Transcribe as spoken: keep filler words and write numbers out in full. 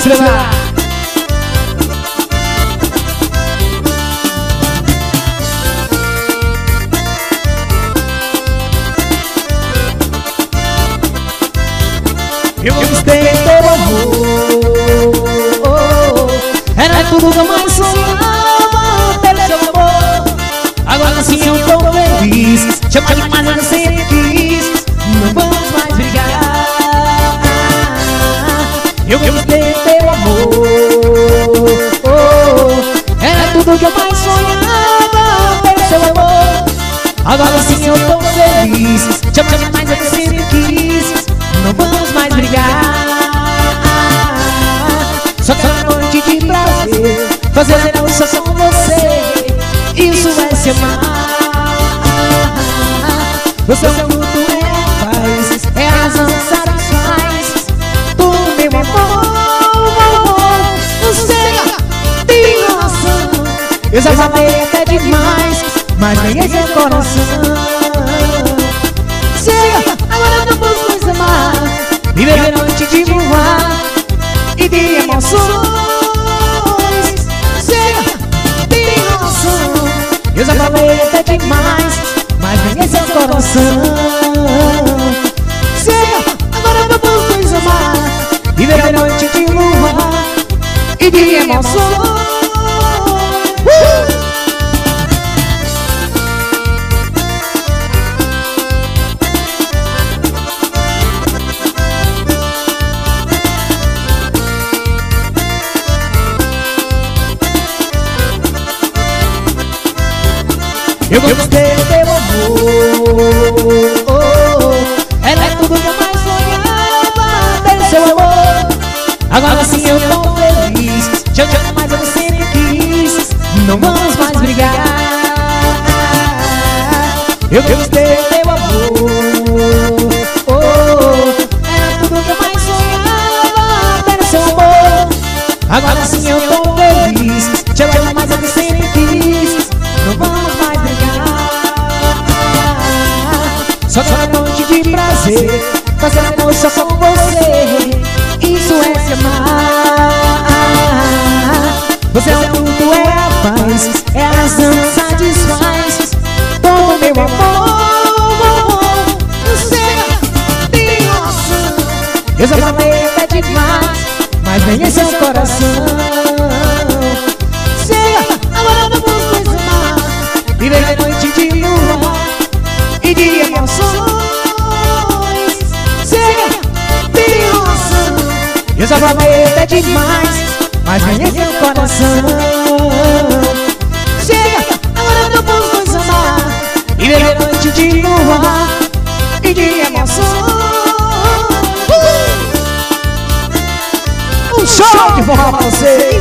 estrela. Eu gostei do teu amor, era tudo que eu mais sonhava, ter seu amor. Agora sim eu tô feliz, chama demais, eu sempre quis. Não vamos mais brigar. Eu gostei do teu amor, era tudo que eu mais sonhava, ter seu amor. Agora sim eu tô feliz, chama demais, eu sempre quis. Não vamos mais brigar. Só que uma noite de prazer, fazer a só com você, isso é se amar. Você é o mundo, é a paz, é a razão que satisfaz todo meu amor. Você tem noção, eu já falei até demais, mas nem é seu coração. Chega, agora não vamos mais amar, viver a noite de voar e de emoções. Chega, tem noção, eu já falei até demais, mas nem é seu coração. Chega, agora não vamos mais amar, viver a noite de voar e de emoções. uh! Eu gostei do teu amor, era tudo que eu mais sonhava, ter seu amor. Agora sim eu tô feliz, já te amo, mas eu sempre quis. Não vamos mais brigar. Eu gostei do teu amor, era tudo que eu mais sonhava, ter seu amor. Agora sim eu tô feliz, já te amo, mas eu sempre quis. Não vamos mais brigar. Só uma noite de prazer, fazer amor só com você, isso é se amar. Você é o tudo, é a paz, é a razão que satisfaz todo meu amor. Você tem noção, eu já falei até demais, mas nem é seu coração. Chega, agora não vamos mais amar, viver a noite de lua e de emoções. Chega, tem noção, eu já falei até demais, mas nem é seu coração. Chega, agora não vamos mais amar, viver a noite de lua e de emoções. uh! Um show de forró pra você.